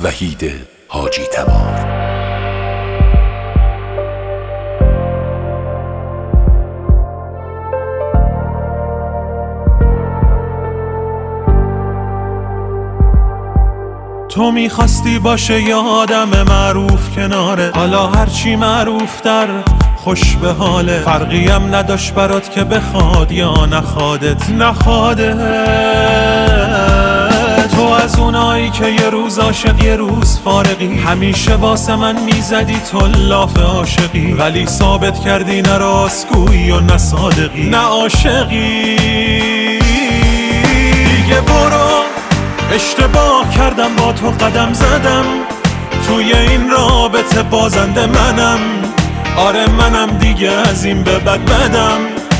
وحید حاجی تبار. تو میخواستی باشه یه آدم معروف کناره، حالا هرچی معروف در خوش به حاله. فرقی هم نداشت برات که بخواد یا نخواده. تو از اونایی که یه روز عاشق یه روز فارغی، همیشه واسه من میزدی تو لاف عاشقی، ولی ثابت کردی نه راستگویی و نه صادقی نه عاشقی. دیگه برو، اشتباه کردم با تو قدم زدم، توی این رابطه بازنده منم. آره منم دیگه از این به بعد بدم.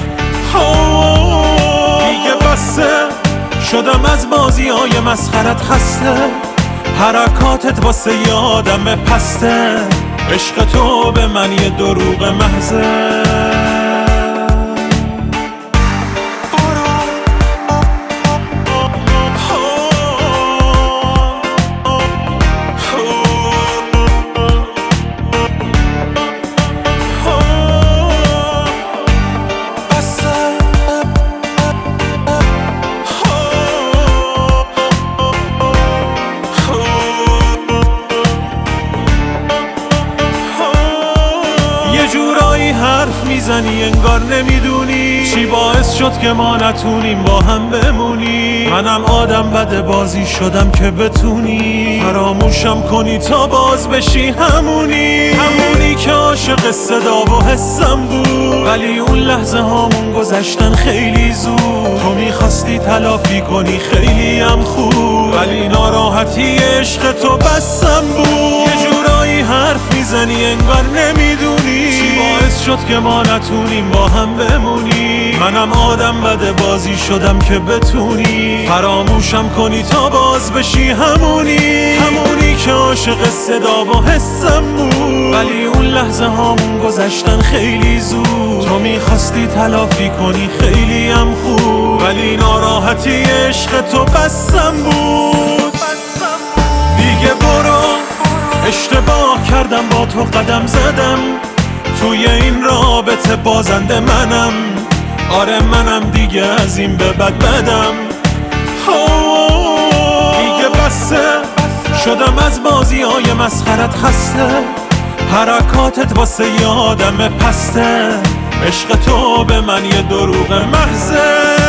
دیگه بسه، شدم از بازی‌های مسخرت خسته، حرکاتت واسه یه آدم پسته، عشق تو به من یه دروغ محضه. حرف میزنی انگار نمیدونی چی باعث شد که ما نتونیم با هم بمونی. منم آدم بد بازی شدم که بتونی فراموشم کنی تا باز بشی همونی که عاشق صدا و حسم بود، ولی اون لحظه هامون گذشتن خیلی زود. تو میخواستی تلافی کنی خیلی هم خوب، ولی ناراحتی عشق تو بسم بود. یه جورایی حرف میزنی انگار نمیدونی چی باعث شد که ما نتونیم با هم بمونی. منم آدم بد بازی شدم که بتونی فراموشم کنی تا باز بشی همونی که عاشق صدا و حسم بود، ولی اون لحظه هامون گذشتن خیلی زود. تو میخواستی تلافی کنی خیلی هم خوب، ولی ناراحتی عشق تو بسم بود. دیگه برو، اشتباه کردم با تو قدم زدم، توی این رابطه بازنده منم. آره منم دیگه از این به بعد بدم. دیگه بسه، شدم از بازی‌های مسخرت خسته، حرکاتت واسه یه آدم پسته، عشق تو به من یه دروغ محضه.